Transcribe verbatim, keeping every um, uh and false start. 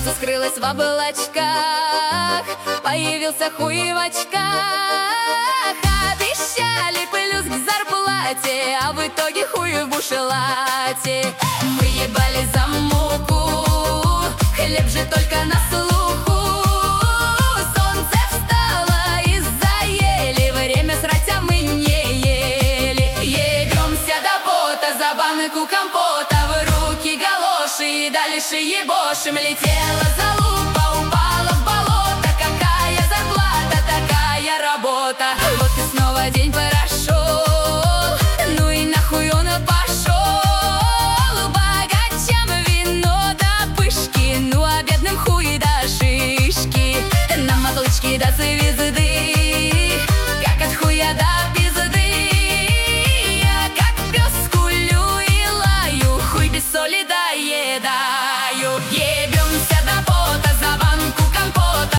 солнце скрылось в облачках, появился хуй в очках. Обещали плюс к зарплате, а в итоге хуй в бушлате. Мы ебали за муку, хлеб же только на слуху. Солнце встало из-за ели, время срать, а мы не ели. Ебемся до пота за банку компота, в руки галоши и дальше ебошим. Летела залупа, упала в болото, какая зарплата, такая работа. Вот и снова день прошел, ну и нахуй он пошел. Богачам вино до пышки, ну а бедным хуй до шишки. Нам отлучки до звезды, как от хуя до пизды. Я как пес скулю и лаю, хуй без соли доедаю.